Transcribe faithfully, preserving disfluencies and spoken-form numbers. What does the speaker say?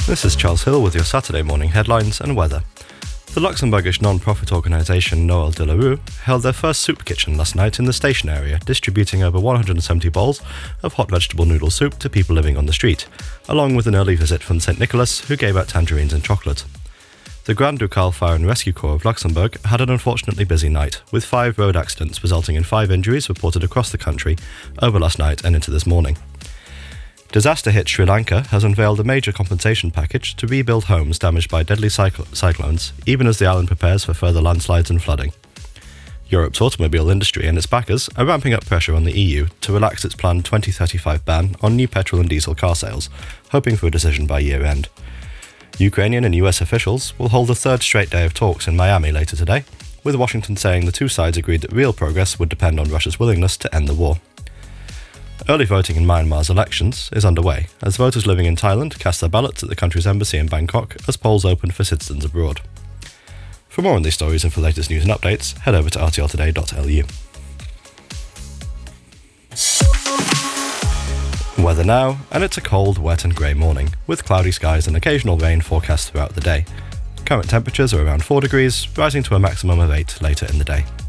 This is Charles Hill with your Saturday morning headlines and weather. The Luxembourgish non-profit organisation Noël de la Rue held their first soup kitchen last night in the station area, distributing over one hundred seventy bowls of hot vegetable noodle soup to people living on the street, along with an early visit from Saint Nicholas, who gave out tangerines and chocolate. The Grand Ducal Fire and Rescue Corps of Luxembourg had an unfortunately busy night, with five road accidents resulting in five injuries reported across the country over last night and into this morning. Disaster-hit Sri Lanka has unveiled a major compensation package to rebuild homes damaged by deadly cycl- cyclones, even as the island prepares for further landslides and flooding. Europe's automobile industry and its backers are ramping up pressure on the E U to relax its planned twenty thirty-five ban on new petrol and diesel car sales, hoping for a decision by year-end. Ukrainian and U S officials will hold a third straight day of talks in Miami later today, with Washington saying the two sides agreed that real progress would depend on Russia's willingness to end the war. Early voting in Myanmar's elections is underway, as voters living in Thailand cast their ballots at the country's embassy in Bangkok as polls open for citizens abroad. For more on these stories and for latest news and updates, head over to r t l today dot l u. Weather now, and it's a cold, wet and grey morning, with cloudy skies and occasional rain forecast throughout the day. Current temperatures are around four degrees, rising to a maximum of eight later in the day.